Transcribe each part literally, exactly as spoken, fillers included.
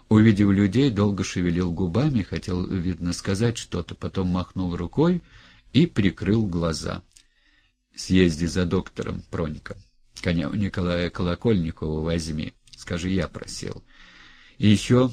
Увидев людей, долго шевелил губами, хотел, видно, сказать что-то, потом махнул рукой и прикрыл глаза. «Съезди за доктором, Пронька. Коня у Николая Колокольникова возьми. Скажи, я просил. И еще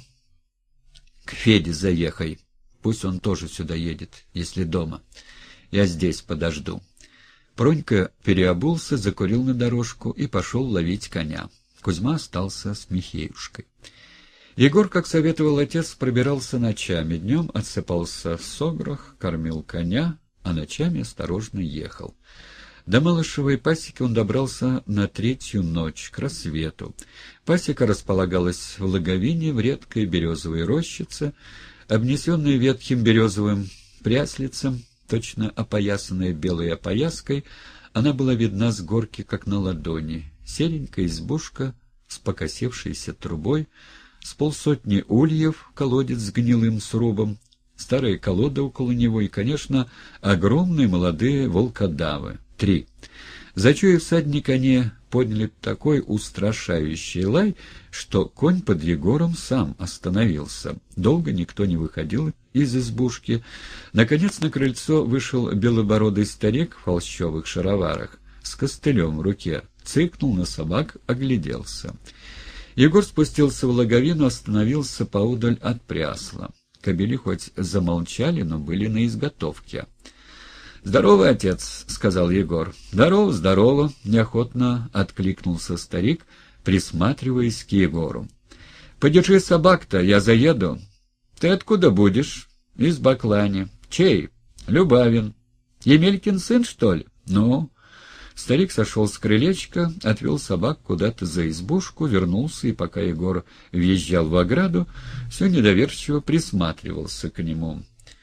к Феде заехай. Пусть он тоже сюда едет, если дома. Я здесь подожду». Пронька переобулся, закурил на дорожку и пошел ловить коня. Кузьма остался с Михеюшкой. Егор, как советовал отец, пробирался ночами. Днем отсыпался в сограх, кормил коня, а ночами осторожно ехал. До Малышевой пасеки он добрался на третью ночь, к рассвету. Пасека располагалась в логовине, в редкой березовой рощице, обнесенной ветхим березовым пряслицем, точно опоясанная белой опояской, она была видна с горки, как на ладони. Серенькая избушка с покосившейся трубой, с полсотни ульев, колодец с гнилым срубом, старая колода около него и, конечно, огромные молодые волкодавы. Три. Зачуяв всадника, они подняли такой устрашающий лай, что конь под Егором сам остановился. Долго никто не выходил из избушки. Наконец на крыльцо вышел белобородый старик в холщовых шароварах с костылем в руке, цыкнул на собак, огляделся. Егор спустился в логовину, остановился поодаль от прясла. Кобели хоть замолчали, но были на изготовке. «Здорово, отец», — сказал Егор. «Здорово, здорово», — неохотно откликнулся старик, присматриваясь к Егору. «Подержи собак-то, я заеду». «Ты откуда будешь?» «Из Баклани». «Чей?» «Любавин». «Емелькин сын, что ли?» «Ну?» Старик сошел с крылечка, отвел собак куда-то за избушку, вернулся, и пока Егор въезжал в ограду, все недоверчиво присматривался к нему.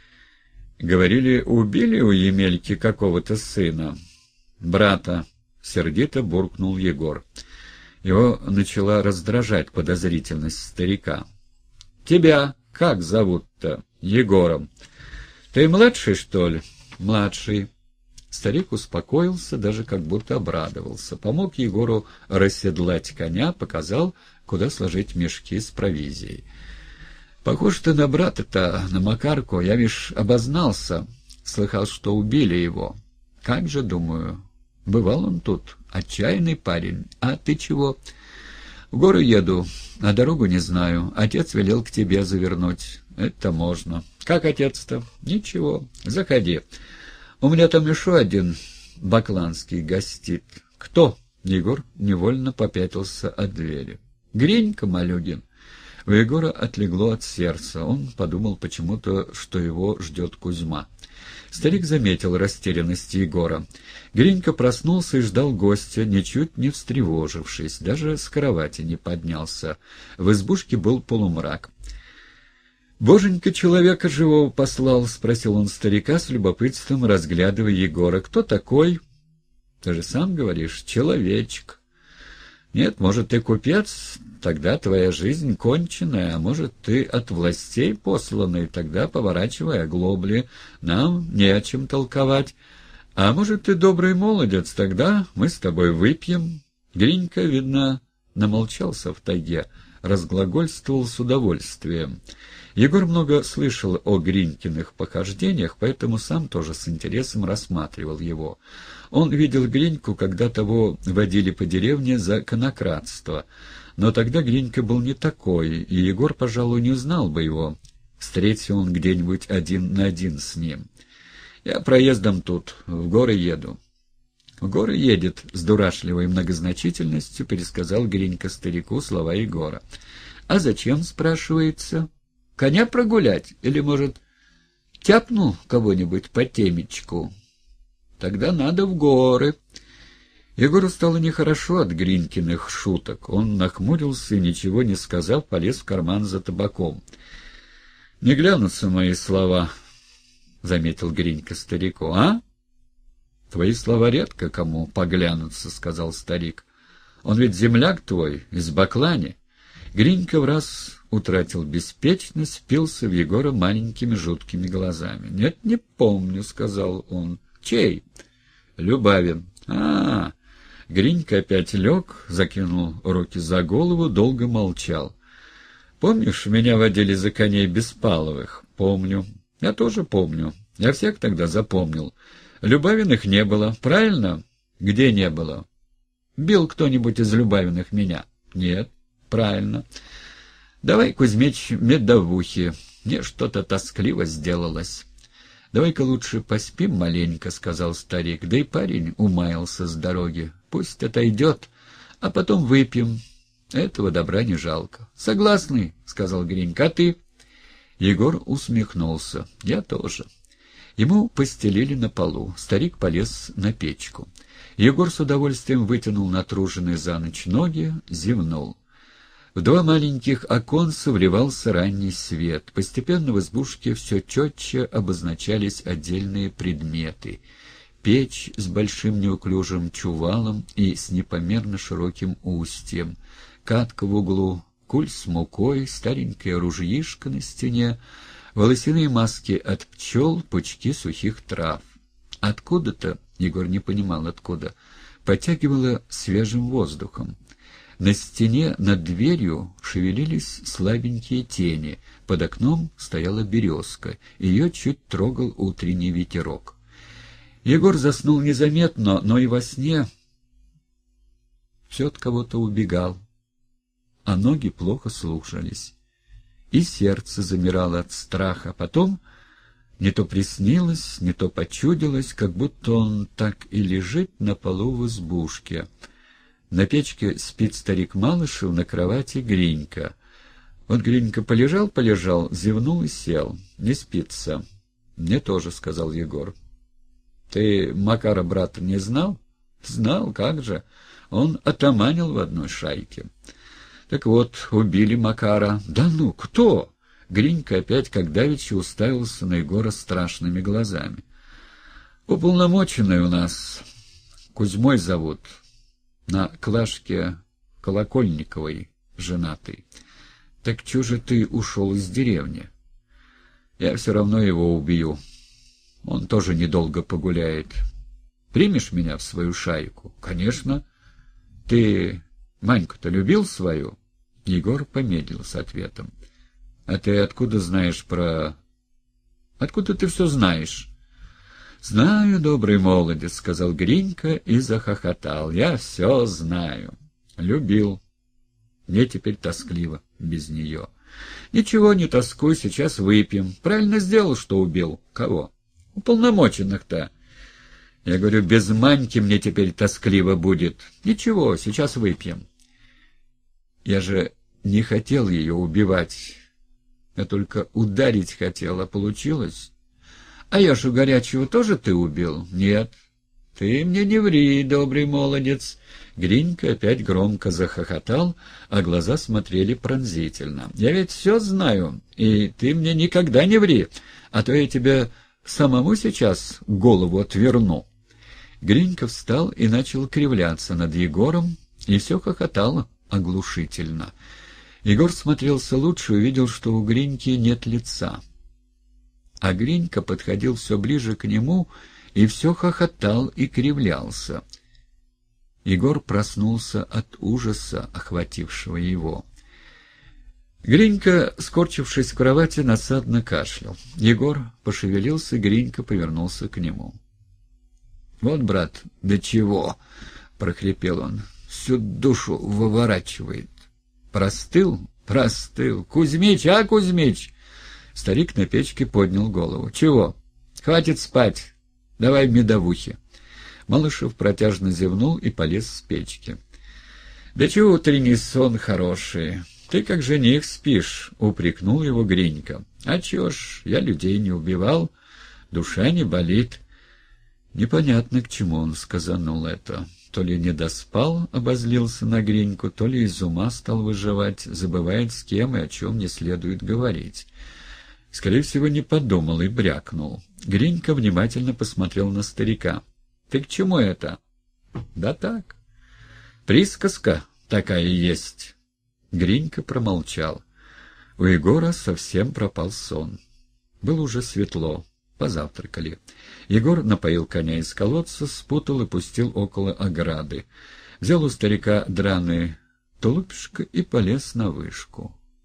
«Говорили, убили у Емельки какого-то сына?» «Брата», — сердито буркнул Егор. Его начала раздражать подозрительность старика. «Тебя как зовут-то?» «Егором». «Ты младший, что ли?» «Младший». Старик успокоился, даже как будто обрадовался. Помог Егору расседлать коня, показал, куда сложить мешки с провизией. «Похож ты на брата-то, на Макарку. Я, вишь, обознался. Слыхал, что убили его. Как же, думаю, бывал он тут. Отчаянный парень. А ты чего?» «В горы еду, а дорогу не знаю. Отец велел к тебе завернуть». «Это можно». «Как отец-то?» «Ничего. Заходи. У меня там еще один бакланский гостит». «Кто?» Егор невольно попятился от двери. «Гринька Малюгин». У Егора отлегло от сердца. Он подумал почему-то, что его ждет Кузьма. Старик заметил растерянность Егора. Гринька проснулся и ждал гостя, ничуть не встревожившись, даже с кровати не поднялся. В избушке был полумрак. «Боженька человека живого послал?» — спросил он старика с любопытством, разглядывая Егора. «Кто такой?» «Ты же сам говоришь, человечек». «Нет, может, ты купец, тогда твоя жизнь конченая, а может, ты от властей посланный, тогда поворачивай оглобли, нам не о чем толковать. А может, ты добрый молодец, тогда мы с тобой выпьем». Гринька, видно, намолчался в тайге, разглагольствовал с удовольствием. Егор много слышал о Гринькиных похождениях, поэтому сам тоже с интересом рассматривал его. Он видел Гриньку, когда того водили по деревне за конократство. Но тогда Гринька был не такой, и Егор, пожалуй, не узнал бы его, встретился он где-нибудь один на один с ним. «Я проездом тут, в горы еду». «В горы едет», — с дурашливой многозначительностью пересказал Гринька старику слова Егора. «А зачем?» — спрашивается. «Коня прогулять? Или, может, тяпнул кого-нибудь по темечку?» «Тогда надо в горы». Егору стало нехорошо от Гринькиных шуток. Он нахмурился и, ничего не сказав, полез в карман за табаком. «Не глянутся мои слова», — заметил Гринька старику. «А? Твои слова редко кому поглянутся», — сказал старик. «Он ведь земляк твой, из Баклани». Гринька в раз утратил беспечность, впился в Егора маленькими жуткими глазами. «Нет, не помню», — сказал он. «Чей?» «Любавин». «А-а-а!» Гринька опять лег, закинул руки за голову, долго молчал. Помнишь, меня водили за коней Беспаловых? Помню. Я тоже помню. Я всех тогда запомнил. Любавиных не было, правильно? Где не было? Бил кто-нибудь из Любавиных меня? Нет. Правильно. Давай, Кузьмич, медовухи. Мне что-то тоскливо сделалось. Давай-ка лучше поспим маленько, — сказал старик. Да и парень умаялся с дороги. Пусть отойдет, а потом выпьем. Этого добра не жалко. Согласный, — сказал Гринька. А ты? Егор усмехнулся. Я тоже. Ему постелили на полу. Старик полез на печку. Егор с удовольствием вытянул натруженные за ночь ноги, зевнул. В два маленьких оконца вливался ранний свет. Постепенно в избушке все четче обозначались отдельные предметы. Печь с большим неуклюжим чувалом и с непомерно широким устьем, катка в углу, куль с мукой, старенькая ружьишко на стене, волосяные маски от пчел, пучки сухих трав. Откуда-то, Егор не понимал откуда, потягивало свежим воздухом. На стене над дверью шевелились слабенькие тени, под окном стояла березка, ее чуть трогал утренний ветерок. Егор заснул незаметно, но и во сне все от кого-то убегал, а ноги плохо слушались, и сердце замирало от страха. Потом не то приснилось, не то почудилось, как будто он так и лежит на полу в избушке. На печке спит старик Малышев, на кровати Гринька. Вот Гринька полежал-полежал, зевнул и сел. Не спится. Мне тоже, — сказал Егор. Ты Макара брата не знал? Знал, как же. Он отаманил в одной шайке. Так вот, убили Макара. Да ну, кто? Гринька опять, как давеча, уставился на Егора страшными глазами. Уполномоченный у нас. Кузьмой зовут. На Клашке Колокольниковой женатый. Так чё же ты ушел из деревни? Я все равно его убью. Он тоже недолго погуляет. Примешь меня в свою шайку? Конечно. Ты Маньку-то любил свою? Егор помедлил с ответом. А ты откуда знаешь про... Откуда ты все знаешь? «Знаю, добрый молодец», — сказал Гринька и захохотал. «Я все знаю. Любил. Мне теперь тоскливо без нее». «Ничего, не тоскуй, сейчас выпьем. Правильно сделал, что убил. Кого? Уполномоченных-то». Я говорю, без Маньки мне теперь тоскливо будет. «Ничего, сейчас выпьем». Я же не хотел ее убивать. Я только ударить хотел, а получилось. А Яшу Горячего тоже ты убил? Нет. Ты мне не ври, добрый молодец. Гринька опять громко захохотал, а глаза смотрели пронзительно. Я ведь все знаю, и ты мне никогда не ври, а то я тебе самому сейчас голову отверну. Гринька встал и начал кривляться над Егором, и все хохотало оглушительно. Егор смотрелся лучше и увидел, что у Гриньки нет лица. А Гринька подходил все ближе к нему и все хохотал и кривлялся. Егор проснулся от ужаса, охватившего его. Гринька, скорчившись в кровати, надсадно кашлял. Егор пошевелился, Гринька повернулся к нему. — Вот, брат, до чего! — прохрипел он. — Всю душу выворачивает. — Простыл? Простыл. Кузьмич, а, Кузьмич? Старик на печке поднял голову. — Чего? — Хватит спать. Давай медовухи. Малышев протяжно зевнул и полез с печки. — Да чего утренний сон хороший? Ты как жених спишь, — упрекнул его Гринька. — А чё ж, я людей не убивал, душа не болит. Непонятно, к чему он сказанул это. То ли не доспал, обозлился на Гриньку, то ли из ума стал выживать, забывает, с кем и о чем не следует говорить. Скорее всего, не подумал и брякнул. Гринька внимательно посмотрел на старика. — Ты к чему это? — Да так. Присказка такая есть. Гринька промолчал. У Егора совсем пропал сон. Было уже светло. Позавтракали. Егор напоил коня из колодца, спутал и пустил около ограды. Взял у старика драный тулупишко и полез на вышку.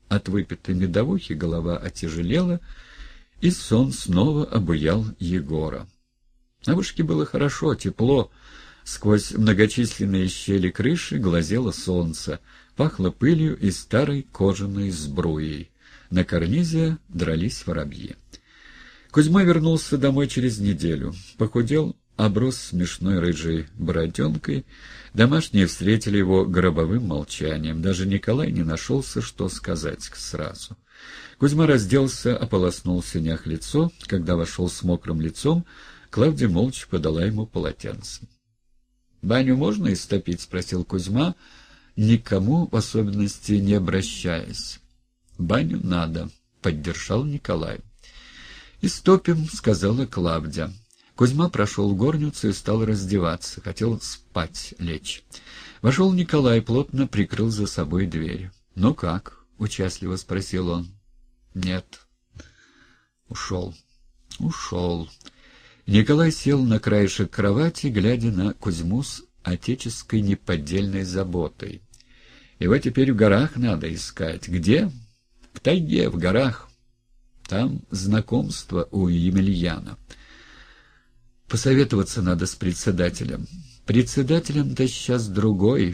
От выпитой медовухи голова отяжелела, и сон снова обуял Егора. На вышке было хорошо, тепло. Сквозь многочисленные щели крыши глазело солнце, пахло пылью и старой кожаной сбруей. На карнизе дрались воробьи. Кузьма вернулся домой через неделю. Похудел, оброс смешной рыжей бороденкой. Домашние встретили его гробовым молчанием. Даже Николай не нашелся, что сказать сразу. Кузьма разделся, ополоснул в синях лицо. Когда вошел с мокрым лицом, Клавдия молча подала ему полотенце. — Баню можно истопить? — спросил Кузьма, никому в особенности не обращаясь. — Баню надо, — поддержал Николай. — Истопим, — сказала Клавдия. Кузьма прошел в горницу и стал раздеваться, хотел спать лечь. Вошел Николай, плотно прикрыл за собой дверь. — Ну как? — участливо спросил он. — Нет. — Ушел. — Ушел. Николай сел на краешек кровати, глядя на Кузьму с отеческой неподдельной заботой. — Его теперь в горах надо искать. Где? — В тайге, в горах. Там знакомство у Емельяна. Посоветоваться надо с председателем. Председателем-то сейчас другой.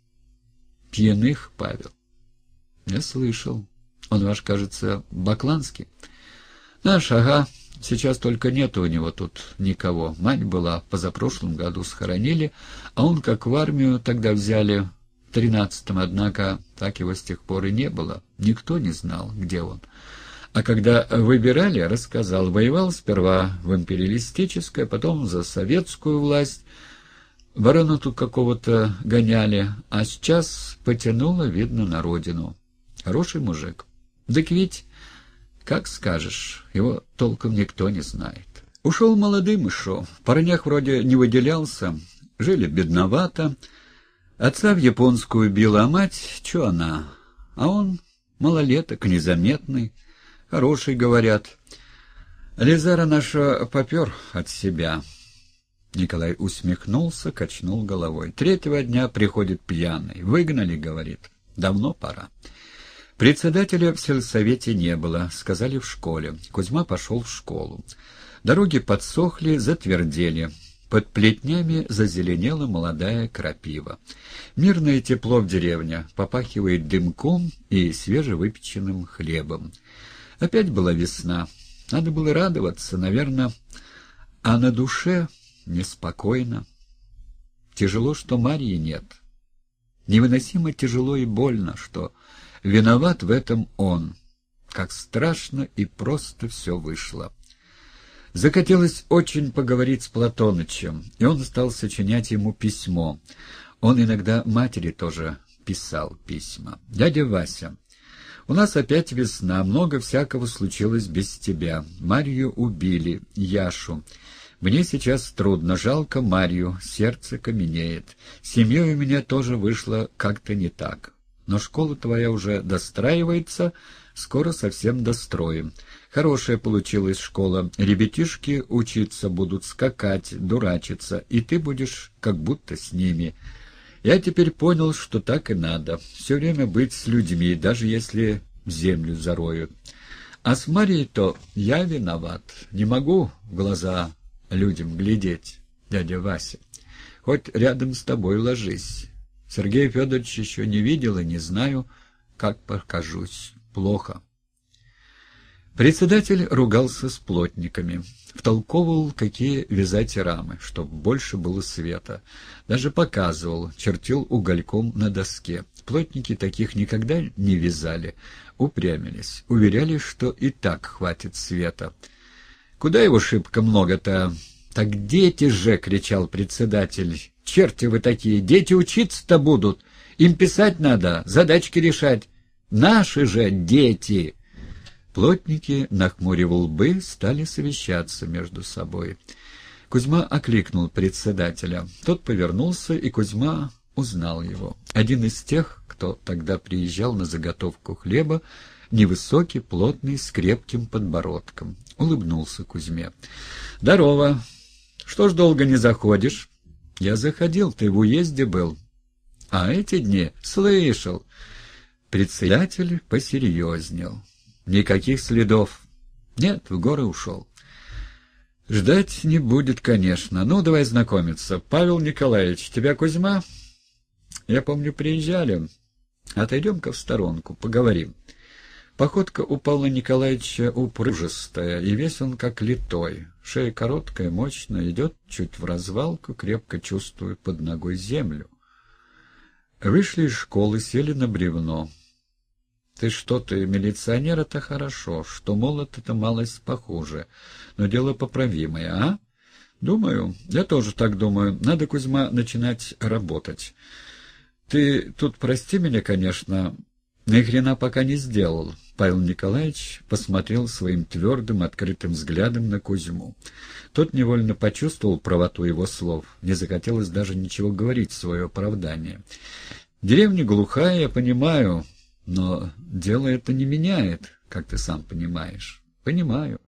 Пьяных, Павел. Я слышал. Он ваш, кажется, Бакланский. Наш, ага. Сейчас только нету у него тут никого. Мать была, позапрошлом году схоронили, а он как в армию тогда взяли в тринадцатом, однако так его с тех пор и не было. Никто не знал, где он. А когда выбирали, рассказал, воевал сперва в империалистической, потом за советскую власть. Ворона тут какого-то гоняли, а сейчас потянуло, видно, на родину. Хороший мужик. Так ведь... Как скажешь, его толком никто не знает. Ушел молодым еще, в парнях вроде не выделялся, жили бедновато. Отца в японскую била, а мать, че она? А он малолеток, незаметный, хороший, говорят. Лизара наша попер от себя. Николай усмехнулся, качнул головой. Третьего дня приходит пьяный. Выгнали, говорит. Давно пора. Председателя в сельсовете не было, сказали в школе. Кузьма пошел в школу. Дороги подсохли, затвердели. Под плетнями зазеленела молодая крапива. Мирное тепло в деревне, попахивает дымком и свежевыпеченным хлебом. Опять была весна. Надо было радоваться, наверное, а на душе неспокойно. Тяжело, что Марьи нет. Невыносимо тяжело и больно, что... Виноват в этом он. Как страшно и просто все вышло. Захотелось очень поговорить с Платонычем, и он стал сочинять ему письмо. Он иногда матери тоже писал письма. «Дядя Вася, у нас опять весна, много всякого случилось без тебя. Марью убили, Яшу. Мне сейчас трудно, жалко Марью, сердце каменеет. С семьей у меня тоже вышло как-то не так». Но школа твоя уже достраивается, скоро совсем достроим. Хорошая получилась школа. Ребятишки учиться будут, скакать, дурачиться, и ты будешь как будто с ними. Я теперь понял, что так и надо. Все время быть с людьми, даже если землю зароют. А с Марьей-то я виноват. Не могу в глаза людям глядеть, дядя Вася. Хоть рядом с тобой ложись. Сергей Федорович еще не видел и не знаю, как покажусь. Плохо. Председатель ругался с плотниками, втолковывал, какие вязать рамы, чтоб больше было света. Даже показывал, чертил угольком на доске. Плотники таких никогда не вязали, упрямились, уверяли, что и так хватит света. «Куда его шибко много-то?» «Так дети же!» — кричал председатель. «Черти вы такие! Дети учиться-то будут! Им писать надо, задачки решать! Наши же дети!» Плотники, нахмурив лбы, стали совещаться между собой. Кузьма окликнул председателя. Тот повернулся, и Кузьма узнал его. Один из тех, кто тогда приезжал на заготовку хлеба, невысокий, плотный, с крепким подбородком. Улыбнулся Кузьме. «Здорово! Что ж долго не заходишь?» «Я заходил, ты в уезде был». «А эти дни? Слышал. Председатель посерьезнел. Никаких следов. Нет, в горы ушел. Ждать не будет, конечно. Ну, давай знакомиться. Павел Николаевич, тебя Кузьма? Я помню, приезжали. Отойдем-ка в сторонку, поговорим. Походка у Павла Николаевича упружистая, и весь он как литой. Шея короткая, мощная, идет чуть в развалку, крепко чувствуя под ногой землю. Вышли из школы, сели на бревно. Ты что ты, милиционер, это хорошо, что молод это малость похуже, но дело поправимое, а? Думаю, я тоже так думаю, надо, Кузьма, начинать работать. Ты тут прости меня, конечно, ни хрена пока не сделал. Павел Николаевич посмотрел своим твердым, открытым взглядом на Кузьму. Тот невольно почувствовал правоту его слов. Не захотелось даже ничего говорить в свое оправдание. Деревня глухая, я понимаю, но дело это не меняет, как ты сам понимаешь. Понимаю.